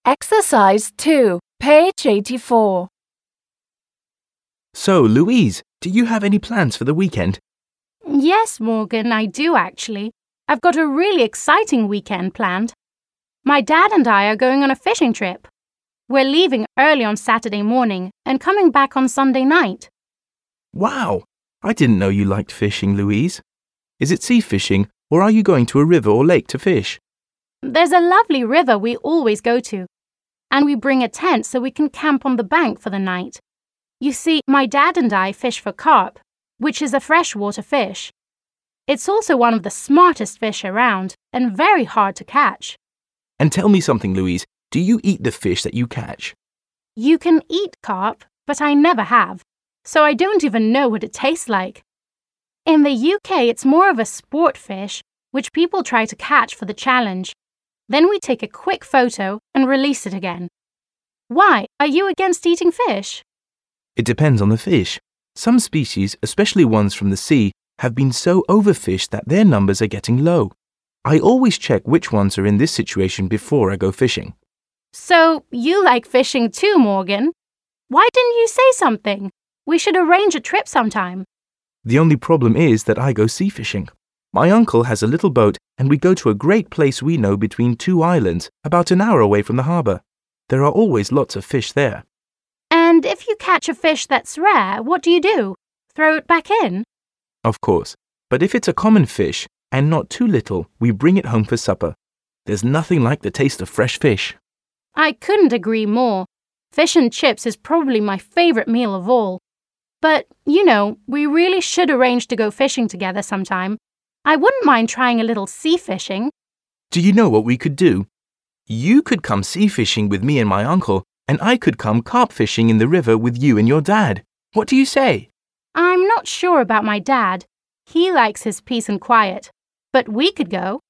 Exercise 2, page 84. So, Louise, do you have any plans for the weekend? Yes, Morgan, I do actually. I've got a really exciting weekend planned. My dad and I are going on a fishing trip. We're leaving early on Saturday morning and coming back on Sunday night. Wow! I didn't know you liked fishing, Louise. Is it sea fishing, or are you going to a river or lake to fish? There's a lovely river we always go to, and we bring a tent so we can camp on the bank for the night. You see, my dad and I fish for carp, which is a freshwater fish. It's also one of the smartest fish around and very hard to catch. And tell me something, Louise. Do you eat the fish that you catch? You can eat carp, but I never have, so I don't even know what it tastes like. In the UK, it's more of a sport fish, which people try to catch for the challenge. Then we take a quick photo and release it again. Why? Are you against eating fish? It depends on the fish. Some species, especially ones from the sea, have been so overfished that their numbers are getting low. I always check which ones are in this situation before I go fishing. So, you like fishing too, Morgan? Why didn't you say something? We should arrange a trip sometime. The only problem is that I go sea fishing. My uncle has a little boat and we go to a great place we know between two islands, about an hour away from the harbour. There are always lots of fish there. And if you catch a fish that's rare, what do? Throw it back in? Of course, but if it's a common fish and not too little, we bring it home for supper. There's nothing like the taste of fresh fish. I couldn't agree more. Fish and chips is probably my favourite meal of all. But, we really should arrange to go fishing together sometime. I wouldn't mind trying a little sea fishing. Do you know what we could do? You could come sea fishing with me and my uncle, and I could come carp fishing in the river with you and your dad. What do you say? I'm not sure about my dad. He likes his peace and quiet. But we could go.